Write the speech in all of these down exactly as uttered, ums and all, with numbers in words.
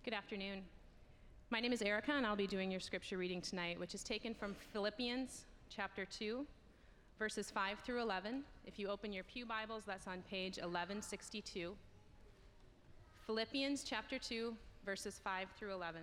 Good afternoon. My name is Erica, and I'll be doing your scripture reading tonight, which is taken from Philippians chapter two, verses five through eleven. If you open your pew Bibles, that's on page eleven sixty-two. Philippians chapter two, verses five through eleven.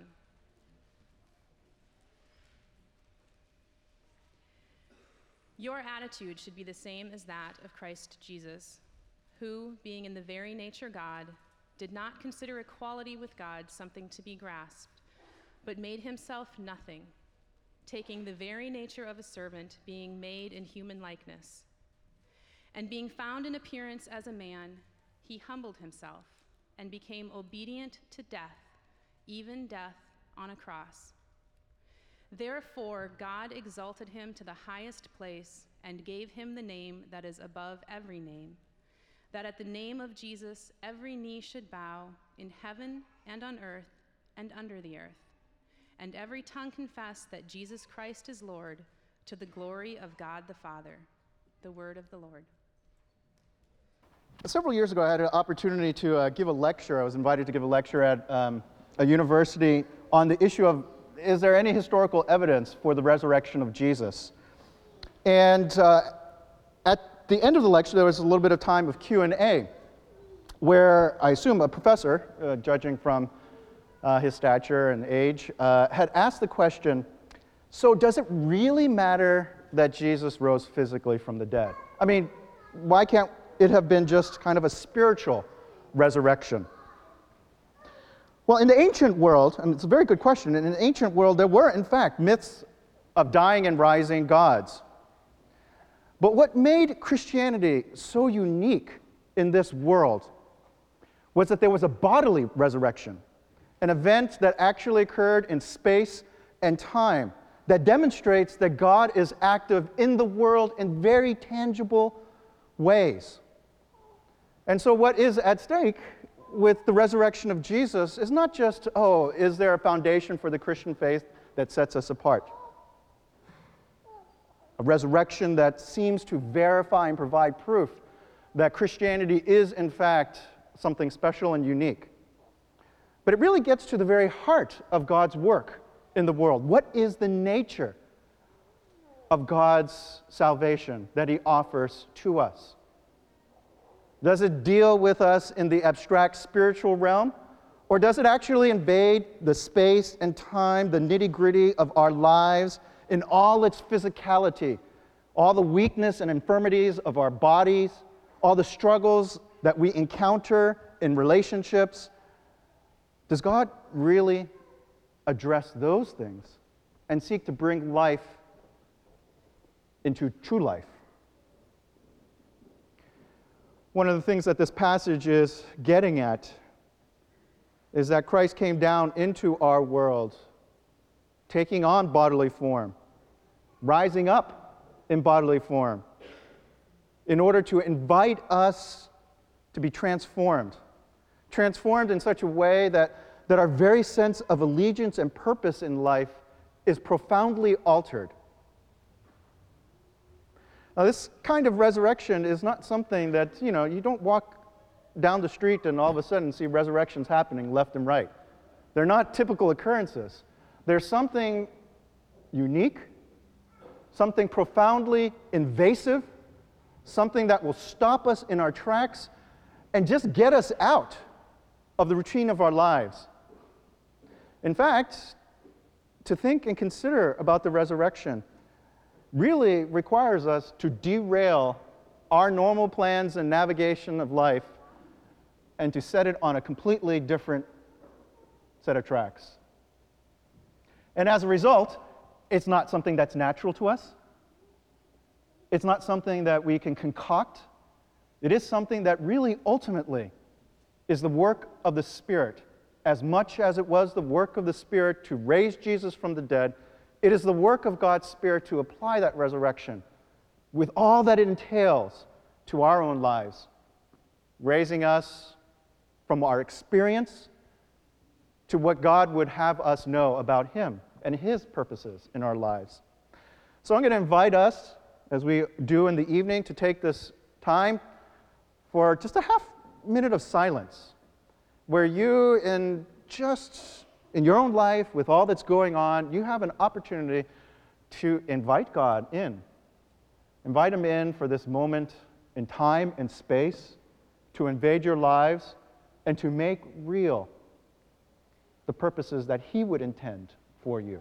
Your attitude should be the same as that of Christ Jesus, who, being in the very nature God, did not consider equality with God something to be grasped, but made himself nothing, taking the very nature of a servant, being made in human likeness. And being found in appearance as a man, he humbled himself and became obedient to death, even death on a cross. Therefore, God exalted him to the highest place and gave him the name that is above every name, that at the name of Jesus every knee should bow in heaven and on earth and under the earth, and every tongue confess that Jesus Christ is Lord, to the glory of God the Father. The word of the Lord. Several years ago, I had an opportunity to uh, give a lecture. I was invited to give a lecture at um, a university on the issue of, is there any historical evidence for the resurrection of Jesus? And uh, at the end of the lecture, there was a little bit of time of Q and A, where I assume a professor, uh, judging from uh, his stature and age, uh, had asked the question, so does it really matter that Jesus rose physically from the dead? I mean, why can't it have been just kind of a spiritual resurrection? Well, in the ancient world, and it's a very good question, in the ancient world, there were, in fact, myths of dying and rising gods. But what made Christianity so unique in this world was that there was a bodily resurrection, an event that actually occurred in space and time that demonstrates that God is active in the world in very tangible ways. And so what is at stake with the resurrection of Jesus is not just, oh, is there a foundation for the Christian faith that sets us apart? A resurrection that seems to verify and provide proof that Christianity is, in fact, something special and unique. But it really gets to the very heart of God's work in the world. What is the nature of God's salvation that he offers to us? Does it deal with us in the abstract spiritual realm? Or does it actually invade the space and time, the nitty-gritty of our lives in all its physicality, all the weakness and infirmities of our bodies, all the struggles that we encounter in relationships? Does God really address those things and seek to bring life into true life? One of the things that this passage is getting at is that Christ came down into our world, taking on bodily form, rising up in bodily form, in order to invite us to be transformed. Transformed in such a way that, that our very sense of allegiance and purpose in life is profoundly altered. Now, this kind of resurrection is not something that, you know, you don't walk down the street and all of a sudden see resurrections happening left and right. They're not typical occurrences. There's something unique, something profoundly invasive, something that will stop us in our tracks and just get us out of the routine of our lives. In fact, to think and consider about the resurrection really requires us to derail our normal plans and navigation of life and to set it on a completely different set of tracks. And as a result, it's not something that's natural to us. It's not something that we can concoct. It is something that really ultimately is the work of the Spirit. As much as it was the work of the Spirit to raise Jesus from the dead, it is the work of God's Spirit to apply that resurrection with all that it entails to our own lives, raising us from our experience to what God would have us know about Him and His purposes in our lives. So I'm going to invite us, as we do in the evening, to take this time for just a half minute of silence, where you, in just in your own life, with all that's going on, you have an opportunity to invite God in. Invite Him in for this moment in time and space to invade your lives and to make real the purposes that He would intend for you.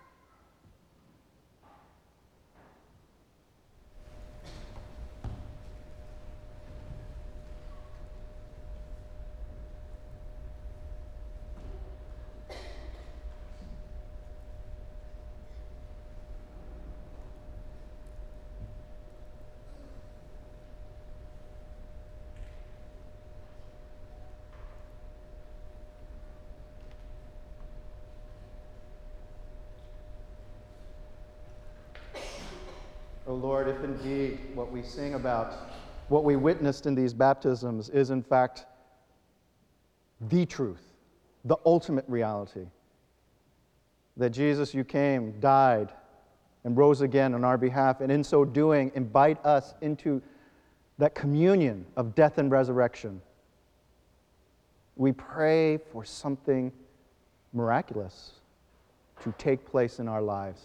O Lord, if indeed what we sing about, what we witnessed in these baptisms is in fact the truth, the ultimate reality, that Jesus, you came, died, and rose again on our behalf, and in so doing, invite us into that communion of death and resurrection, we pray for something miraculous to take place in our lives.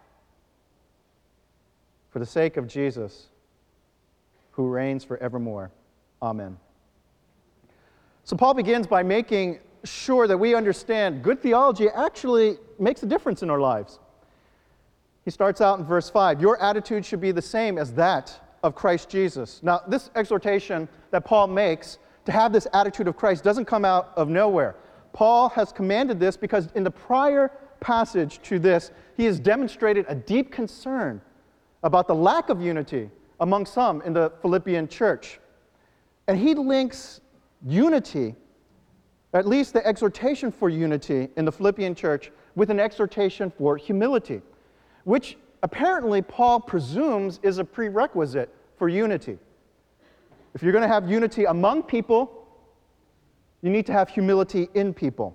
For the sake of Jesus, who reigns forevermore. Amen. So Paul begins by making sure that we understand good theology actually makes a difference in our lives. He starts out in verse five, your attitude should be the same as that of Christ Jesus. Now, this exhortation that Paul makes to have this attitude of Christ doesn't come out of nowhere. Paul has commanded this because in the prior passage to this, he has demonstrated a deep concern about the lack of unity among some in the Philippian church. And he links unity, at least the exhortation for unity in the Philippian church, with an exhortation for humility, which apparently Paul presumes is a prerequisite for unity. If you're going to have unity among people, you need to have humility in people.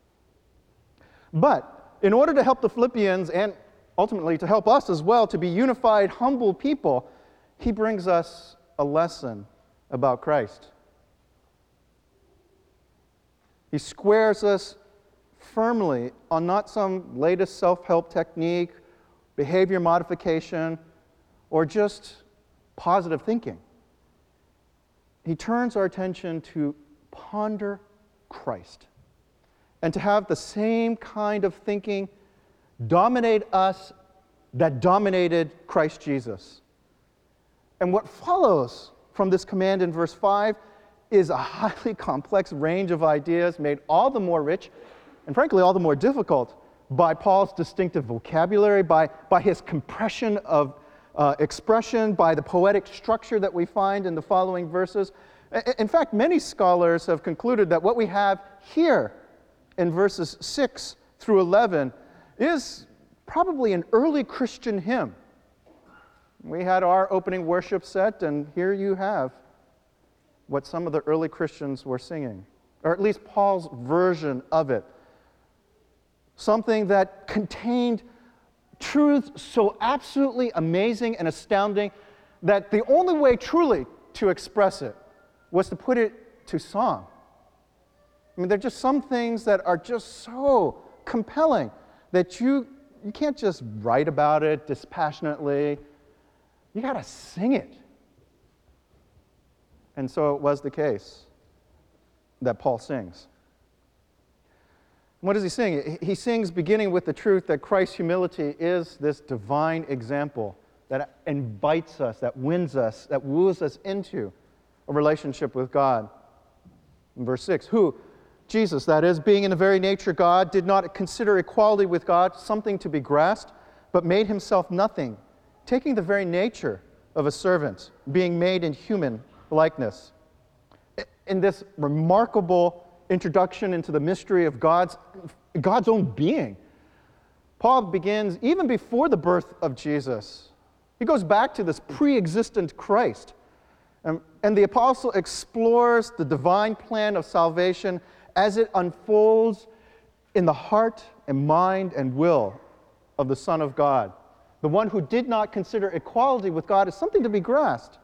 But in order to help the Philippians and ultimately to help us as well to be unified, humble people, he brings us a lesson about Christ. He squares us firmly on not some latest self-help technique, behavior modification, or just positive thinking. He turns our attention to ponder Christ and to have the same kind of thinking dominate us that dominated Christ Jesus. And what follows from this command in verse five is a highly complex range of ideas made all the more rich and frankly all the more difficult by Paul's distinctive vocabulary, by, by his compression of uh, expression, by the poetic structure that we find in the following verses. In fact, many scholars have concluded that what we have here in verses six through eleven is probably an early Christian hymn. We had our opening worship set, and here you have what some of the early Christians were singing, or at least Paul's version of it. Something that contained truths so absolutely amazing and astounding that the only way truly to express it was to put it to song. I mean, there are just some things that are just so compelling that you, you can't just write about it dispassionately. You got to sing it. And so it was the case that Paul sings. What does he sing? He sings beginning with the truth that Christ's humility is this divine example that invites us, that wins us, that woos us into a relationship with God. In verse six, who, Jesus, that is, being in the very nature God, did not consider equality with God something to be grasped, but made himself nothing, taking the very nature of a servant, being made in human likeness. In this remarkable introduction into the mystery of God's, God's own being, Paul begins even before the birth of Jesus. He goes back to this pre-existent Christ. And, and the apostle explores the divine plan of salvation as it unfolds in the heart and mind and will of the Son of God, the one who did not consider equality with God as something to be grasped.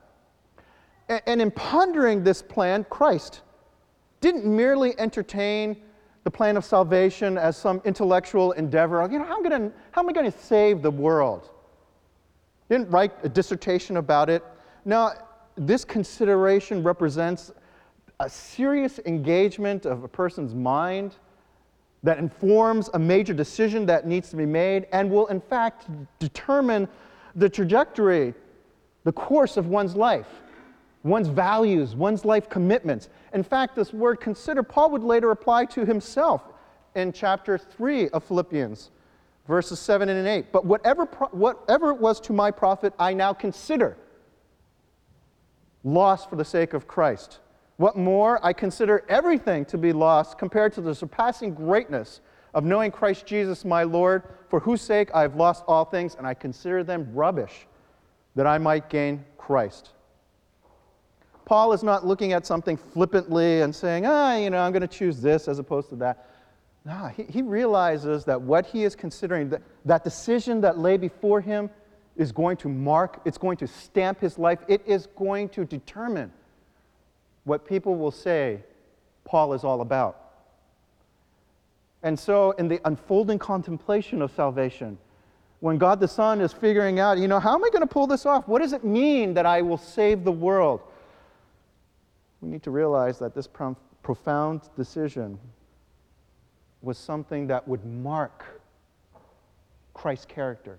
And, and in pondering this plan, Christ didn't merely entertain the plan of salvation as some intellectual endeavor. You know, how am I going to, how am I going to save the world? He didn't write a dissertation about it. No, this consideration represents a serious engagement of a person's mind that informs a major decision that needs to be made and will, in fact, determine the trajectory, the course of one's life, one's values, one's life commitments. In fact, this word consider, Paul would later apply to himself in chapter three of Philippians, verses seven and eight. But whatever, whatever it was to my profit, I now consider loss for the sake of Christ. What more, I consider everything to be lost compared to the surpassing greatness of knowing Christ Jesus my Lord, for whose sake I have lost all things, and I consider them rubbish, that I might gain Christ. Paul is not looking at something flippantly and saying, ah, you know, I'm going to choose this as opposed to that. No, he, he realizes that what he is considering, that, that decision that lay before him is going to mark, it's going to stamp his life. It is going to determine what people will say Paul is all about. And so in the unfolding contemplation of salvation, when God the Son is figuring out, you know, how am I going to pull this off? What does it mean that I will save the world? We need to realize that this pro- profound decision was something that would mark Christ's character.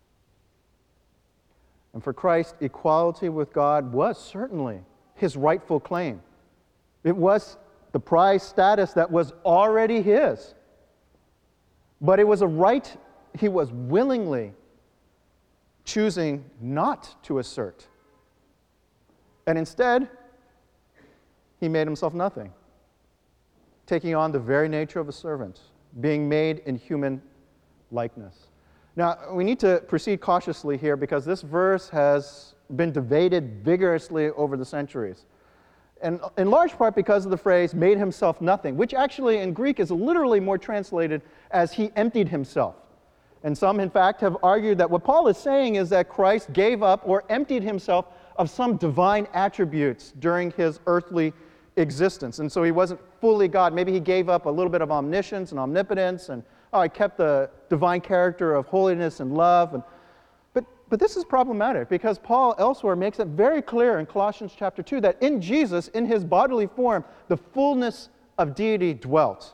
And for Christ, equality with God was certainly his rightful claim. It was the prized status that was already his. But it was a right he was willingly choosing not to assert. And instead, he made himself nothing, taking on the very nature of a servant, being made in human likeness. Now, we need to proceed cautiously here because this verse has been debated vigorously over the centuries. And in large part because of the phrase, made himself nothing, which actually in Greek is literally more translated as he emptied himself. And some, in fact, have argued that what Paul is saying is that Christ gave up or emptied himself of some divine attributes during his earthly existence. And so he wasn't fully God. Maybe he gave up a little bit of omniscience and omnipotence, and oh, I kept the divine character of holiness and love. And, but, but this is problematic because Paul elsewhere makes it very clear in Colossians chapter two that in Jesus, in his bodily form, the fullness of deity dwelt.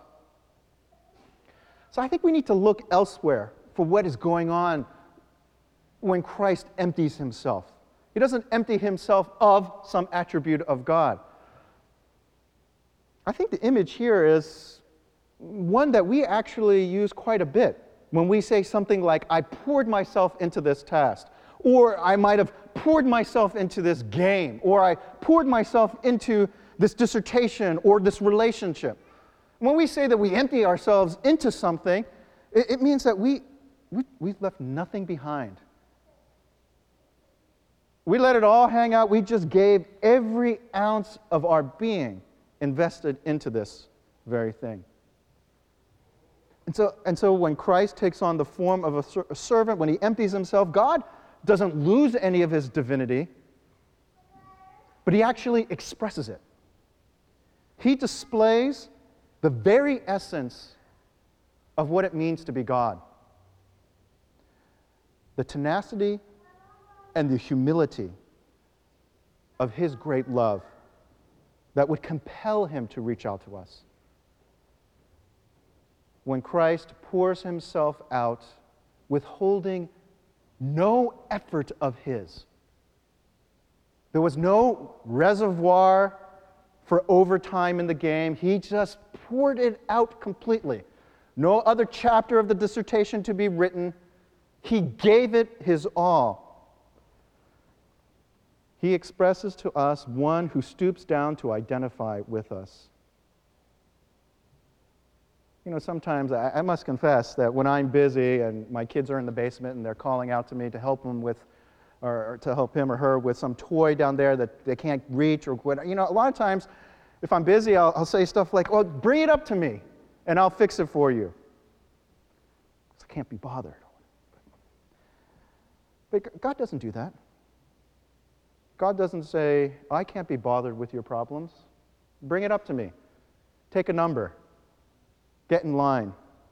So I think we need to look elsewhere for what is going on when Christ empties himself. He doesn't empty himself of some attribute of God. I think the image here is one that we actually use quite a bit when we say something like, I poured myself into this task, or I might have poured myself into this game, or I poured myself into this dissertation or this relationship. When we say that we empty ourselves into something, it, it means that we, we, we've left nothing behind. We let it all hang out. We just gave every ounce of our being invested into this very thing. And so, and so when Christ takes on the form of a, ser- a servant, when he empties himself, God doesn't lose any of his divinity, but he actually expresses it. He displays the very essence of what it means to be God. The tenacity and the humility of his great love that would compel him to reach out to us. When Christ pours himself out, withholding no effort of his. There was no reservoir for overtime in the game. He just poured it out completely. No other chapter of the dissertation to be written. He gave it his all. He expresses to us one who stoops down to identify with us. You know, sometimes I, I must confess that when I'm busy and my kids are in the basement and they're calling out to me to help them with, or, or to help him or her with some toy down there that they can't reach or what, you know, a lot of times if I'm busy, I'll, I'll say stuff like, well, bring it up to me and I'll fix it for you. Because I can't be bothered. But God doesn't do that. God doesn't say, I can't be bothered with your problems. Bring it up to me. Take a number. get in line.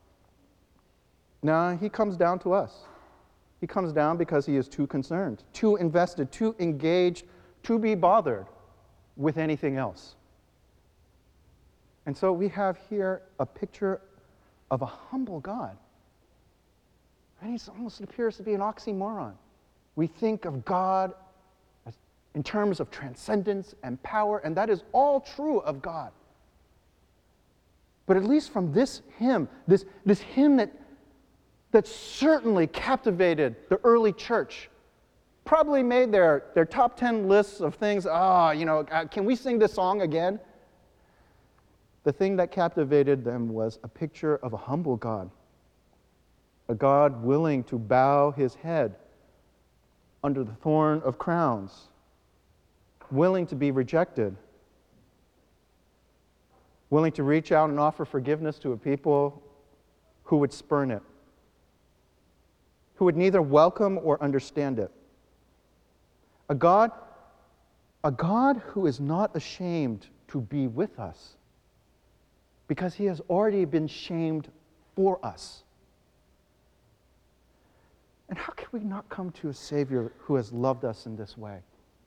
No, he comes down to us. He comes down because he is too concerned, too invested, too engaged, to be bothered with anything else. And so we have here a picture of a humble God. And it almost appears to be an oxymoron. We think of God as, in terms of transcendence and power, and that is all true of God. But at least from this hymn, this, this hymn that, that certainly captivated the early church, probably made their, their top ten lists of things, ah, oh, you know, can we sing this song again? The thing that captivated them was a picture of a humble God, a God willing to bow his head under the thorn of crowns, willing to be rejected, willing to reach out and offer forgiveness to a people who would spurn it, who would neither welcome or understand it. A God, a God who is not ashamed to be with us because he has already been shamed for us. And how can we not come to a Savior who has loved us in this way?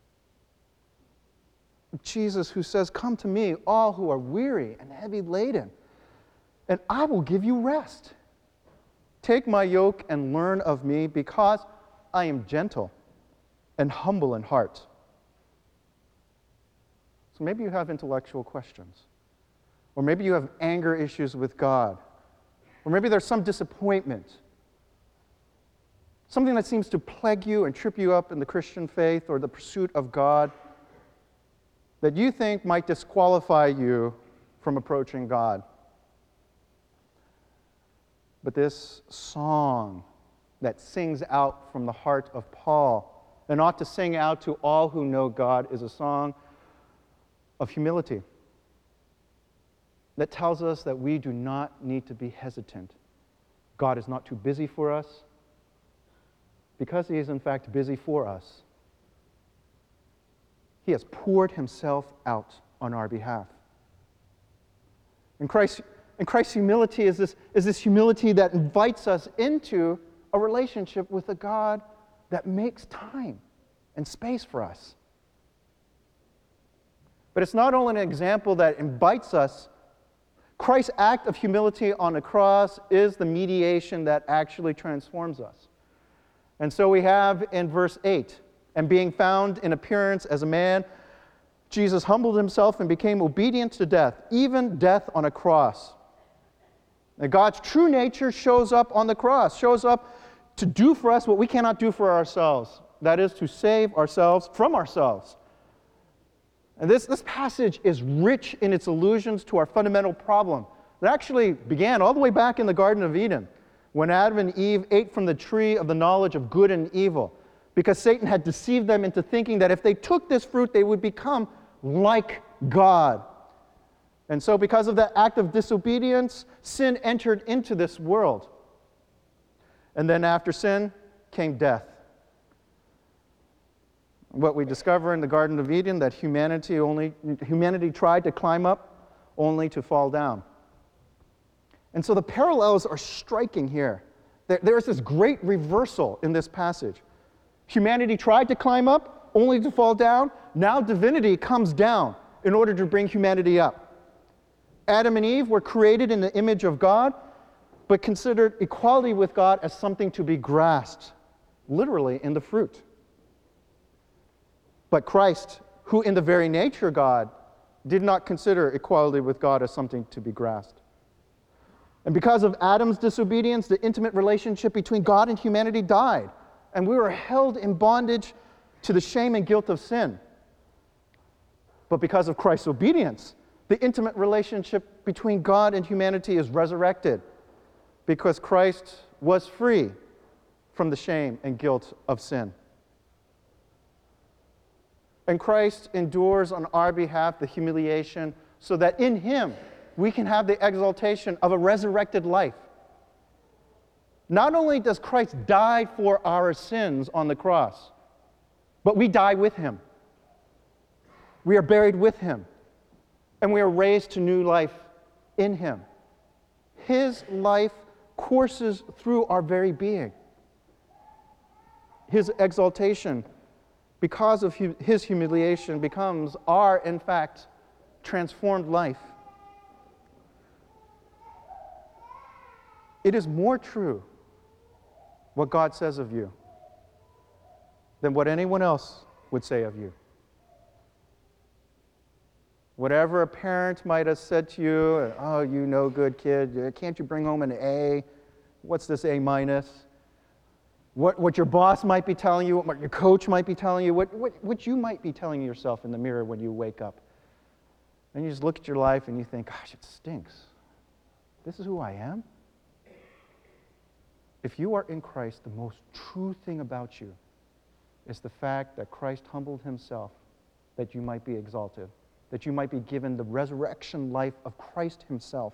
Jesus, who says, "Come to me, all who are weary and heavy laden, and I will give you rest. Take my yoke and learn of me, because I am gentle and humble in heart." So maybe you have intellectual questions, or maybe you have anger issues with God, or maybe there's some disappointment, something that seems to plague you and trip you up in the Christian faith or the pursuit of God that you think might disqualify you from approaching God. But this song that sings out from the heart of Paul and ought to sing out to all who know God is a song of humility that tells us that we do not need to be hesitant. God is not too busy for us because he is in fact busy for us. He has poured himself out on our behalf. And Christ, and Christ's humility is this, is this humility that invites us into a relationship with a God that makes time and space for us. But it's not only an example that invites us. Christ's act of humility on the cross is the mediation that actually transforms us. And so we have in verse eight, "And being found in appearance as a man, Jesus humbled himself and became obedient to death, even death on a cross." And God's true nature shows up on the cross, shows up to do for us what we cannot do for ourselves. That is, to save ourselves from ourselves. And this, this passage is rich in its allusions to our fundamental problem that actually began all the way back in the Garden of Eden, when Adam and Eve ate from the tree of the knowledge of good and evil, because Satan had deceived them into thinking that if they took this fruit, they would become like God. And so because of that act of disobedience, sin entered into this world. And then after sin came death. What we discover in the Garden of Eden, that humanity only humanity tried to climb up only to fall down. And so the parallels are striking here. There, there is this great reversal in this passage. Humanity tried to climb up only to fall down. Now divinity comes down in order to bring humanity up. Adam and Eve were created in the image of God, but considered equality with God as something to be grasped, literally in the fruit. But Christ, who in the very nature God, did not consider equality with God as something to be grasped. And because of Adam's disobedience, the intimate relationship between God and humanity died, and we were held in bondage to the shame and guilt of sin. But because of Christ's obedience, the intimate relationship between God and humanity is resurrected, because Christ was free from the shame and guilt of sin. And Christ endures on our behalf the humiliation so that in him we can have the exaltation of a resurrected life. Not only does Christ die for our sins on the cross, but we die with him. We are buried with him, and we are raised to new life in him. his life courses through our very being. His exaltation, because of his humiliation, becomes our, in fact, transformed life. It is more true what God says of you than what anyone else would say of you. Whatever a parent might have said to you, oh, you no good kid, can't you bring home an A? What's this A minus? What, what your boss might be telling you, what your coach might be telling you, what, what, what you might be telling yourself in the mirror when you wake up. And you just look at your life and you think, gosh, it stinks. This is who I am? If you are in Christ, the most true thing about you is the fact that Christ humbled himself that you might be exalted, that you might be given the resurrection life of Christ himself.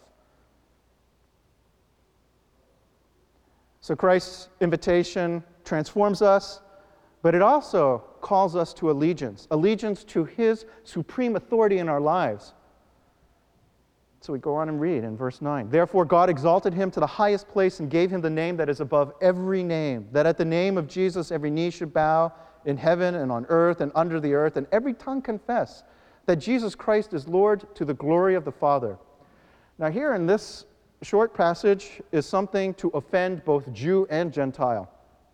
So Christ's invitation transforms us, but it also calls us to allegiance, allegiance to his supreme authority in our lives. So we go on and read in verse nine. Therefore God exalted him to the highest place and gave him the name that is above every name, that at the name of Jesus every knee should bow in heaven and on earth and under the earth, and every tongue confess that Jesus Christ is Lord, to the glory of the Father. Now here in this short passage is something to offend both Jew and Gentile.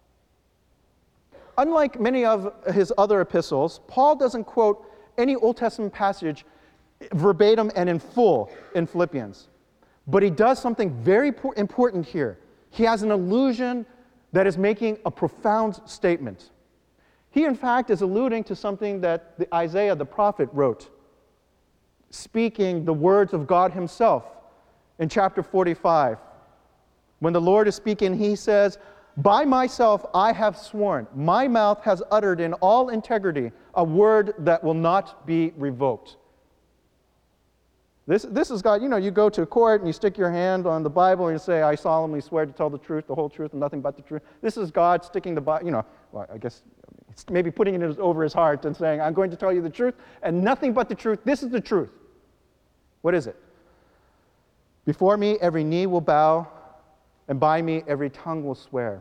Unlike many of his other epistles, Paul doesn't quote any Old Testament passage verbatim and in full in Philippians. But he does something very important here. He has an allusion that is making a profound statement. He, in fact, is alluding to something that the Isaiah the prophet wrote, speaking the words of God himself in chapter forty-five. When the Lord is speaking, he says, by myself I have sworn, my mouth has uttered in all integrity a word that will not be revoked. This, this is God. You know, you go to court and you stick your hand on the Bible and you say, I solemnly swear to tell the truth, the whole truth, and nothing but the truth. This is God sticking the Bible, you know, well, I guess it's maybe putting it over his heart and saying, I'm going to tell you the truth and nothing but the truth. This is the truth. What is it? Before me every knee will bow, and by me every tongue will swear.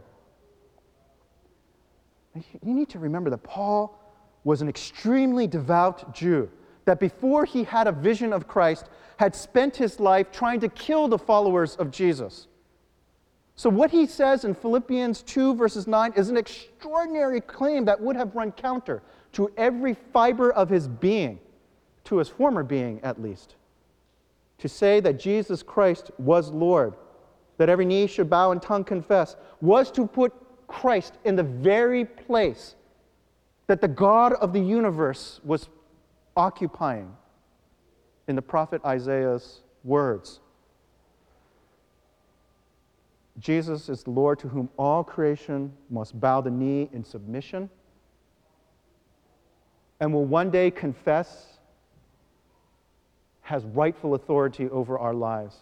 You need to remember that Paul was an extremely devout Jew, that before he had a vision of Christ, had spent his life trying to kill the followers of Jesus. So what he says in Philippians two, verses nine, is an extraordinary claim that would have run counter to every fiber of his being, to his former being at least. To say that Jesus Christ was Lord, that every knee should bow and tongue confess, was to put Christ in the very place that the God of the universe was occupying in the prophet Isaiah's words. Jesus is the Lord to whom all creation must bow the knee in submission and will one day confess has rightful authority over our lives.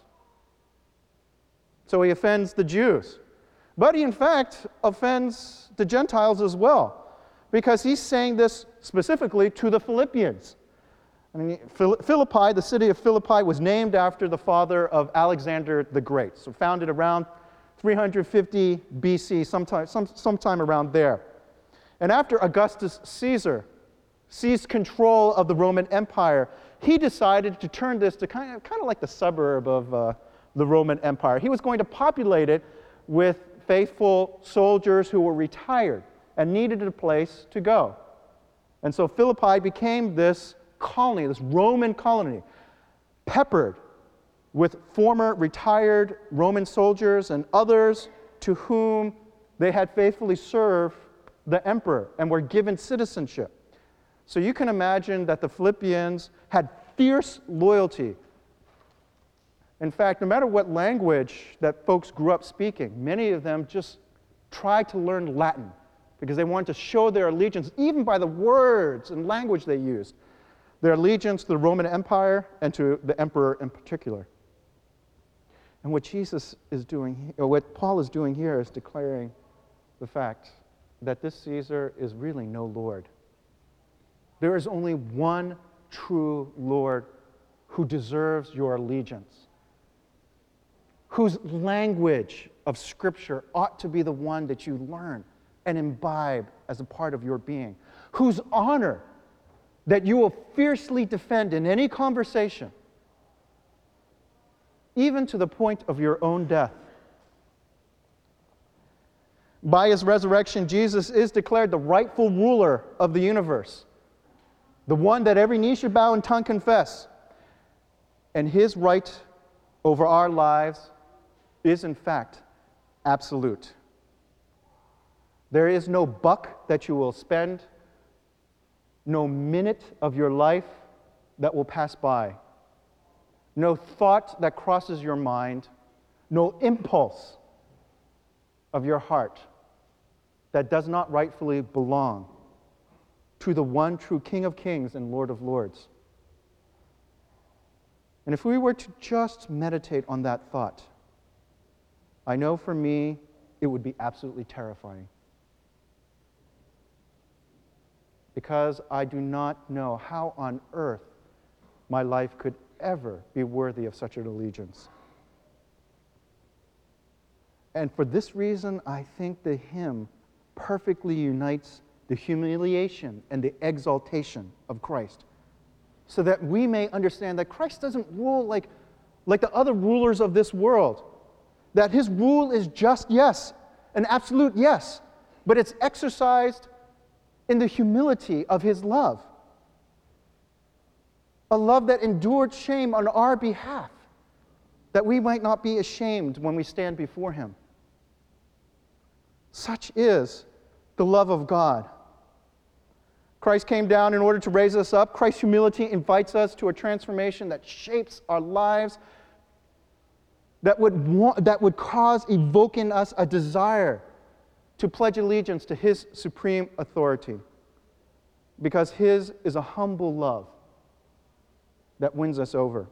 So he offends the Jews. But he, in fact, offends the Gentiles as well, because he's saying this specifically to the Philippians. I mean, Philippi, the city of Philippi, was named after the father of Alexander the Great, so founded around three hundred fifty B C, sometime, some, sometime around there. And after Augustus Caesar seized control of the Roman Empire, he decided to turn this to kind of, kind of like the suburb of uh, the Roman Empire. He was going to populate it with faithful soldiers who were retired and needed a place to go. And so Philippi became this colony, this Roman colony, peppered with former retired Roman soldiers and others to whom they had faithfully served the emperor and were given citizenship. So you can imagine that the Philippians had fierce loyalty. In fact, no matter what language that folks grew up speaking, many of them just tried to learn Latin because they wanted to show their allegiance, even by the words and language they used, their allegiance to the Roman Empire and to the emperor in particular. And what Jesus is doing, or what Paul is doing here, is declaring the fact that this Caesar is really no Lord. There is only one true Lord who deserves your allegiance, whose language of Scripture ought to be the one that you learn and imbibe as a part of your being, whose honor that you will fiercely defend in any conversation, even to the point of your own death. By his resurrection, Jesus is declared the rightful ruler of the universe, the one that every knee should bow and tongue confess. And his right over our lives is, in fact, absolute. There is no buck that you will spend, no minute of your life that will pass by, no thought that crosses your mind, no impulse of your heart that does not rightfully belong to the one true King of Kings and Lord of Lords. And if we were to just meditate on that thought, I know for me it would be absolutely terrifying. Because I do not know how on earth my life could ever be worthy of such an allegiance. And for this reason, I think the hymn perfectly unites the humiliation and the exaltation of Christ, so that we may understand that Christ doesn't rule like, like the other rulers of this world, that his rule is just yes, an absolute yes, but it's exercised in the humility of his love, a love that endured shame on our behalf, that we might not be ashamed when we stand before him. Such is the love of God. Christ came down in order to raise us up. Christ's humility invites us to a transformation that shapes our lives, that would, want, that would cause, evoke in us a desire to pledge allegiance to his supreme authority, because his is a humble love that wins us over.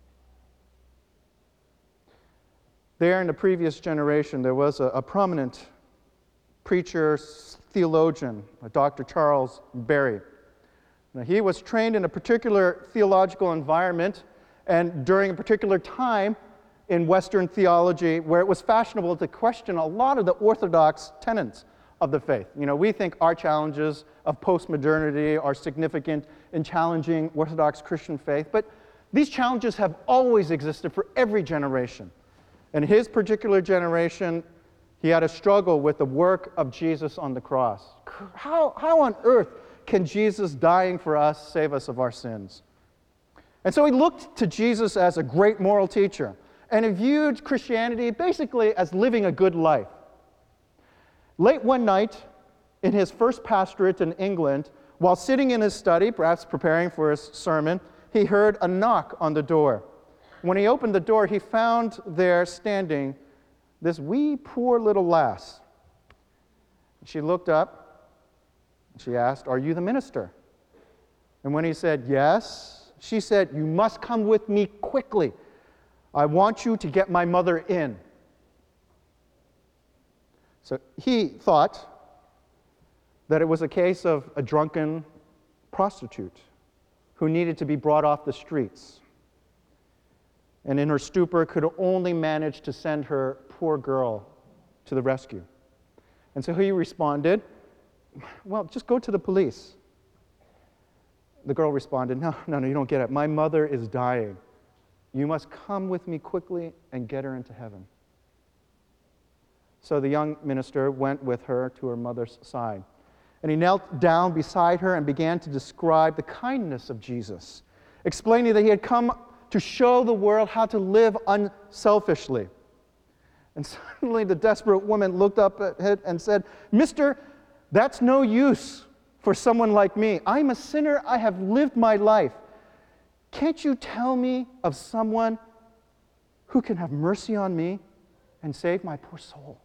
There in the previous generation, there was a, a prominent preacher, theologian, Doctor Charles Berry. Now, he was trained in a particular theological environment and during a particular time in Western theology where it was fashionable to question a lot of the orthodox tenets of the faith. You know, we think our challenges of postmodernity are significant in challenging Orthodox Christian faith, but these challenges have always existed for every generation. In his particular generation, he had a struggle with the work of Jesus on the cross. How, how on earth can Jesus dying for us save us of our sins? And so he looked to Jesus as a great moral teacher, and he viewed Christianity basically as living a good life. Late one night, in his first pastorate in England, while sitting in his study, perhaps preparing for his sermon, he heard a knock on the door. When he opened the door, he found there standing this wee, poor little lass. She looked up, she asked, "Are you the minister?" And when he said, "Yes," she said, "You must come with me quickly. I want you to get my mother in." So he thought that it was a case of a drunken prostitute who needed to be brought off the streets, and in her stupor could only manage to send her poor girl to the rescue. And so he responded, "Well, just go to the police." The girl responded, no, no, no, you don't get it. My mother is dying. You must come with me quickly and get her into heaven." So the young minister went with her to her mother's side. And he knelt down beside her and began to describe the kindness of Jesus, explaining that he had come to show the world how to live unselfishly. And suddenly the desperate woman looked up at him and said, "Mister, that's no use for someone like me. I'm a sinner. I have lived my life. Can't you tell me of someone who can have mercy on me and save my poor soul?"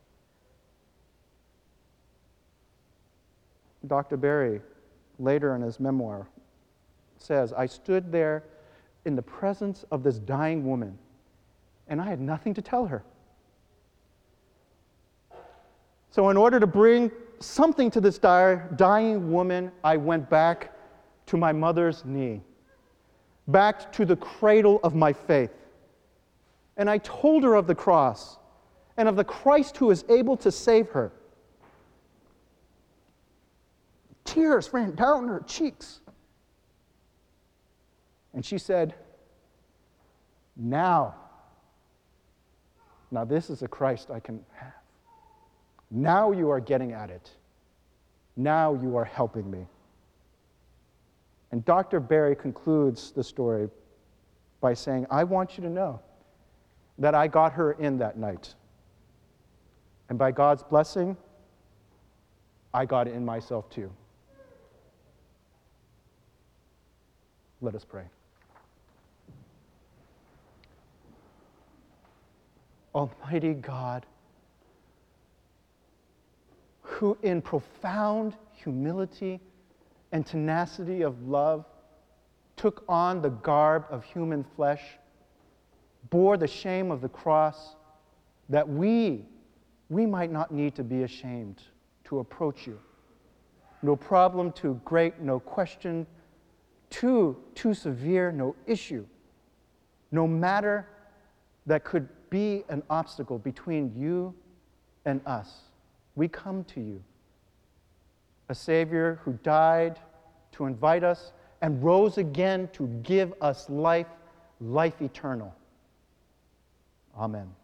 Doctor Berry, later in his memoir, says, "I stood there in the presence of this dying woman, and I had nothing to tell her. So in order to bring something to this dying woman, I went back to my mother's knee, back to the cradle of my faith. And I told her of the cross and of the Christ who is able to save her. Tears ran down her cheeks. And she said, now, now this is a Christ I can have. Now you are getting at it. Now you are helping me. And Doctor Barry concludes the story by saying, I want you to know that I got her in that night. And by God's blessing, I got in myself too. Let us pray. Almighty God, who in profound humility and tenacity of love took on the garb of human flesh, bore the shame of the cross, that we, we might not need to be ashamed to approach you. No problem too great, no question too, too severe, no issue, no matter that could be an obstacle between you and us. We come to you, a Savior who died to invite us and rose again to give us life, life eternal. Amen.